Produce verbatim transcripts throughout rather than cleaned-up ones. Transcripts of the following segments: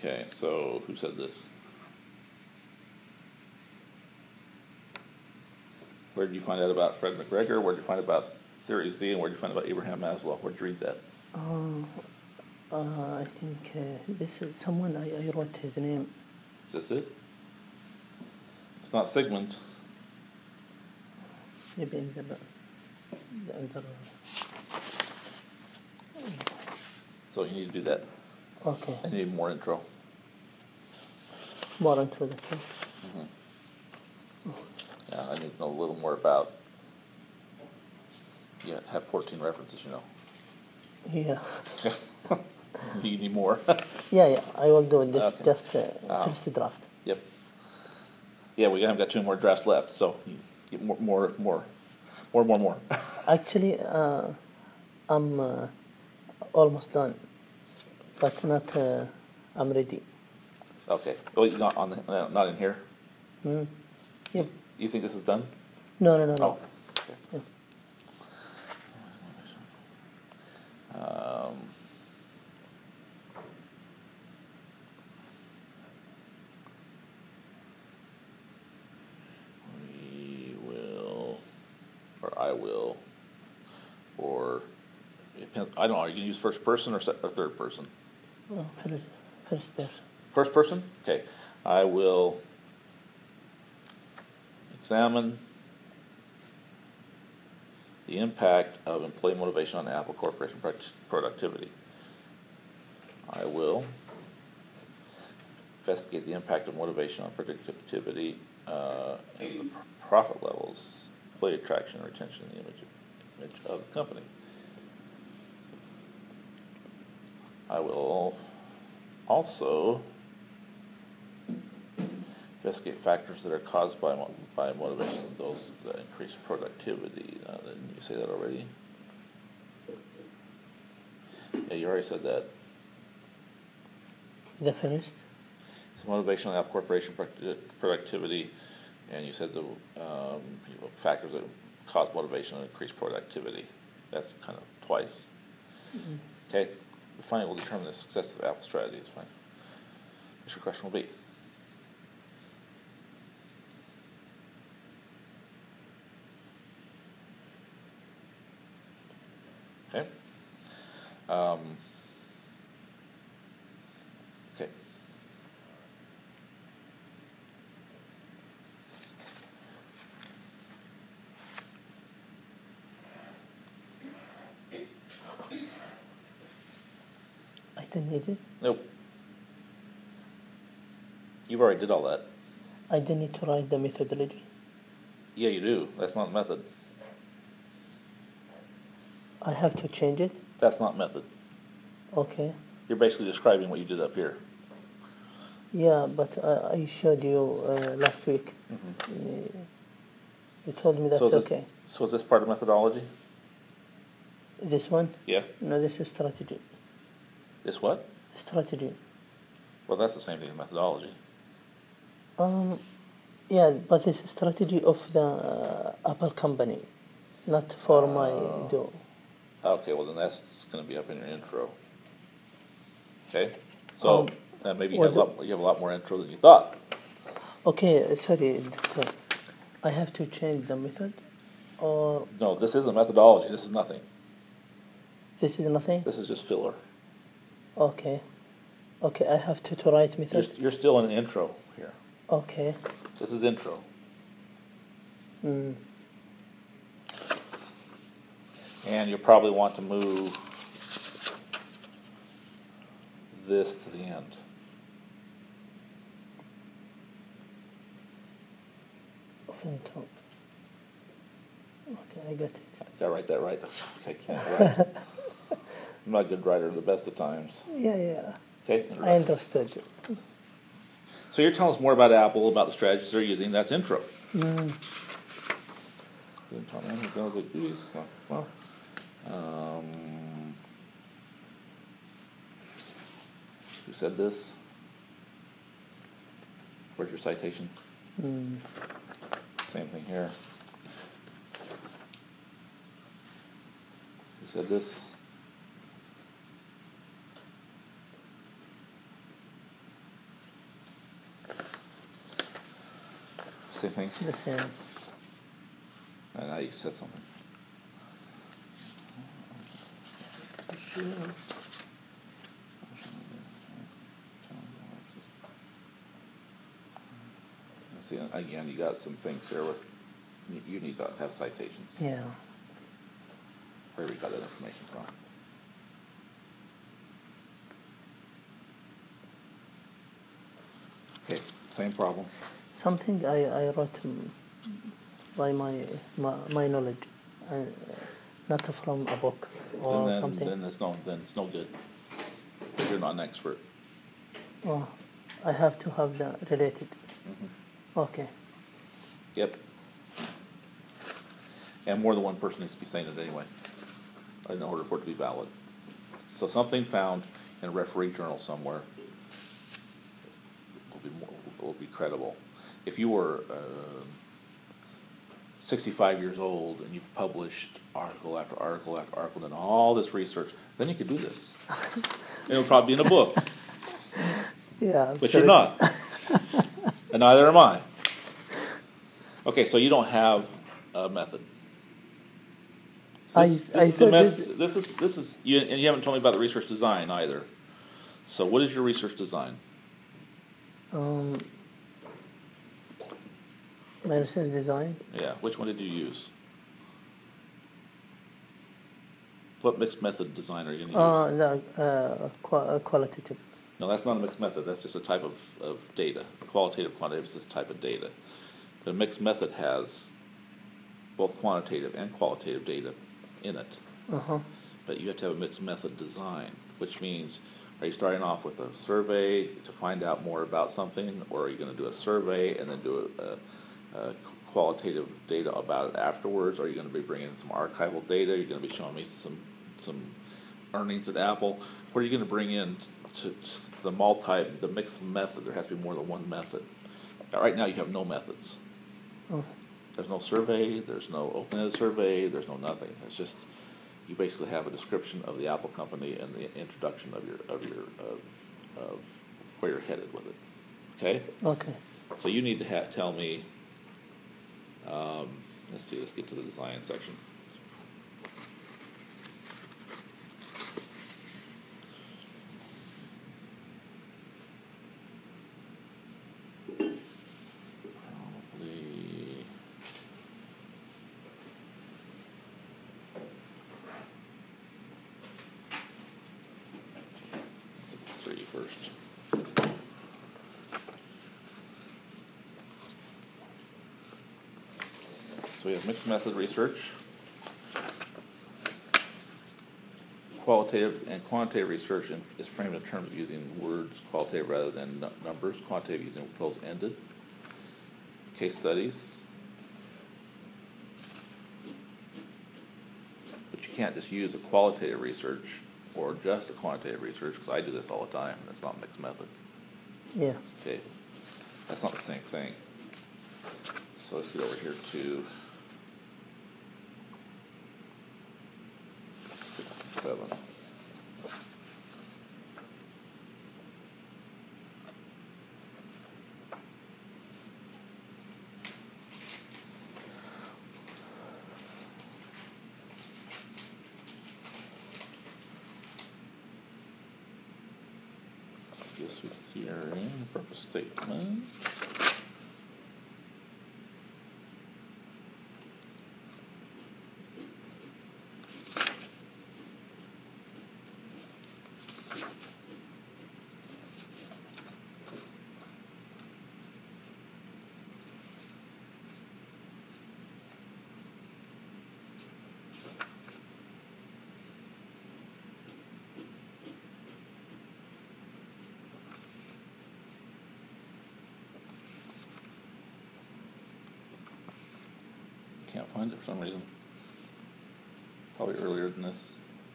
Okay, so who said this? Where did you find out about Fred McGregor? Where did you find about Theory Z? And where did you find about Abraham Maslow? Where did you read that? Um, uh, I think uh, this is someone, I, I wrote his name. Is this it? It's not Sigmund. Maybe in the, the under. So you need to do that. Okay. I need more intro. More introduction. Mm-hmm. Yeah, I need to know a little more about. Yeah, have fourteen references, you know. Yeah. You need more. yeah, yeah. I will do this. Okay. Just uh, Um, first draft. Yep. Yeah, we haven't got two more drafts left, so you get more, more, more, more, more, more. Actually, uh, I'm uh, almost done, but not. Uh, I'm ready. Okay. Oh, you're not on the, uh, not in here. Mm. Yep. You think this is done? No, no, no, no. Oh. Okay. Yeah. Um, we will, or I will, or it depends, I don't know. Are you gonna use first person or, se- or third person? Oh, first, first person. First person? Okay. I will examine the impact of employee motivation on Apple Corporation product- productivity. I will investigate the impact of motivation on productivity uh, and the pr- profit levels, employee attraction and retention, and the image, image of the company. I will also investigate factors that are caused by mo- by motivation, those that increase productivity. Uh, didn't you say that already? Yeah, you already said that. The first. So motivation on Apple Corporation product- productivity, and you said the um, you know, factors that cause motivation and increase productivity. That's kind of twice. Mm-hmm. Okay, the finding will determine the success of Apple strategy. Is fine. What's your question will be? Okay. Um, okay. I don't need it. Nope. You've already did all that. I don't need to write the methodology. Yeah, you do. That's not method. I have to change it. That's not method. Okay. You're basically describing what you did up here. Yeah, but uh, I showed you uh, last week. Mm-hmm. Uh, you told me that's so is this, okay. So is this part of methodology? This one? Yeah. No, this is strategy. This what? Strategy. Well, that's the same thing as methodology. Um, yeah, but it's strategy of the uh, Apple company, not for uh, my do. Okay, well then that's going to be up in your intro. Okay, so Um, uh, maybe you have, a lot, you have a lot more intro than you thought. Okay, sorry. I have to change the method, or no? This isn't methodology. This is nothing. This is nothing. This is just filler. Okay. Okay, I have to, to write method. You're, you're still in an intro here. Okay. This is intro. Mm. And you'll probably want to move this to the end. Intro. Okay, I got it. Did I write that right? I can't write. I'm not a good writer the best of times. Yeah, yeah. Okay. I understood. So you're telling us more about Apple, about the strategies they're using. That's intro. Mm. Well, um, who said this? Where's your citation? Mm. Same thing here. Who said this? same thing? The same. And now you said something. Sure. See, again, you got some things here with, you- you need to have citations. Yeah. Where we got that information from. Okay, same problem. Something I, I wrote mm, by my, my, my knowledge, uh, not from a book or Then, then, something. then it's no, then it's no good. Because you're not an expert. Oh, I have to have the related. Mm-hmm. Okay. Yep. And more than one person needs to be saying it anyway, in order for it to be valid. So something found in a referee journal somewhere will be more, will be credible. If you were uh, sixty-five years old and you've published article after article after article and all this research, then you could do this. It'll probably be in a book. Yeah. But you're not. And neither am I. Okay, so you don't have a method. I, This, I this, is the thought meth- this, this is this is you, and you haven't told me about the research design either. So, what is your research design? um, my research design. Yeah, which one did you use? What mixed method design are you going to use? Uh, the uh, qua- uh, qualitative. No, that's not a mixed method. That's just a type of, of data. Qualitative, quantitative is this type of data. The mixed method has both quantitative and qualitative data in it. Uh-huh. But you have to have a mixed method design, which means, are you starting off with a survey to find out more about something, or are you going to do a survey and then do a, a, a qualitative data about it afterwards? Or are you going to be bringing some archival data? You're going to be showing me some some earnings at Apple. What are you going to bring in to, to the multi, the mixed method? There has to be more than one method. Right now, you have no methods. Oh. There's no survey. There's no open-ended survey. There's no nothing. It's just you basically have a description of the Apple company and the introduction of your of your of, of where you're headed with it. Okay. Okay. So you need to ha- tell me. Um, let's see. Let's get to the design section. Probably. Let's look at three first. So we have mixed method research, qualitative and quantitative research in, is framed in terms of using words, qualitative rather than nu- numbers, quantitative using close-ended, case studies. But you can't just use a qualitative research or just a quantitative research, because I do this all the time, and it's not mixed method. Yeah. Okay, that's not the same thing. So let's get over here to six and seven. Guess with your purpose statement. Can't find it for some reason. Probably earlier than this.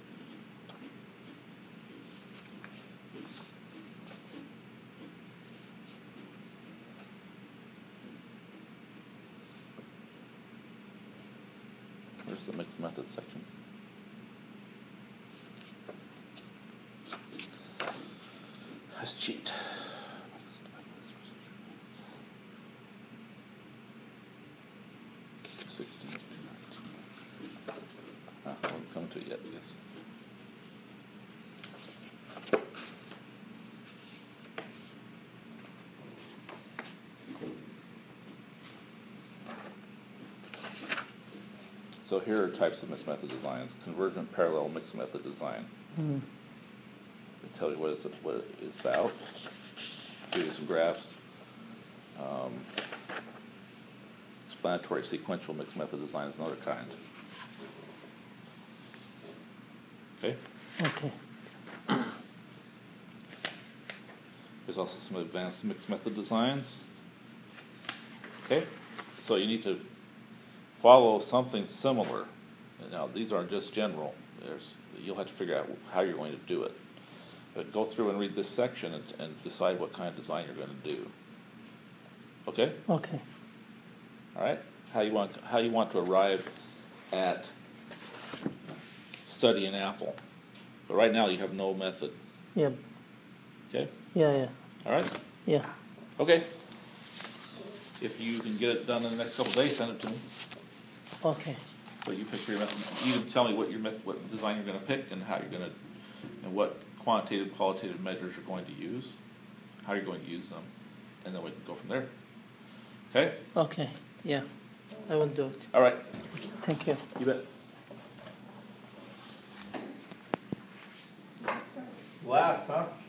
Where's the mixed method section? Let's cheat. Mixed methods research. into it yet, yes. So here are types of mixed method designs: convergent, parallel, mixed method design. Mm. It tells you what, is it, what it is about. Give you some graphs. Um, explanatory sequential mixed method design is another kind. Okay? Okay. There's also some advanced mixed method designs. Okay? So you need to follow something similar. Now, these aren't just general. There's, you'll have to figure out how you're going to do it. But go through and read this section and, and decide what kind of design you're going to do. Okay? Okay. All right? How you want how you want to arrive at studying Apple. But right now you have no method. Yep. Okay? Yeah, yeah. All right? Yeah. Okay. If you can get it done in the next couple of days, send it to me. Okay. So you pick your method. You can tell me what your method, what design you're going to pick, and how you're going to, and what quantitative, qualitative measures you're going to use, how you're going to use them, and then we can go from there. Okay? Okay. Yeah. I will do it. All right. Thank you. You bet. Last, huh?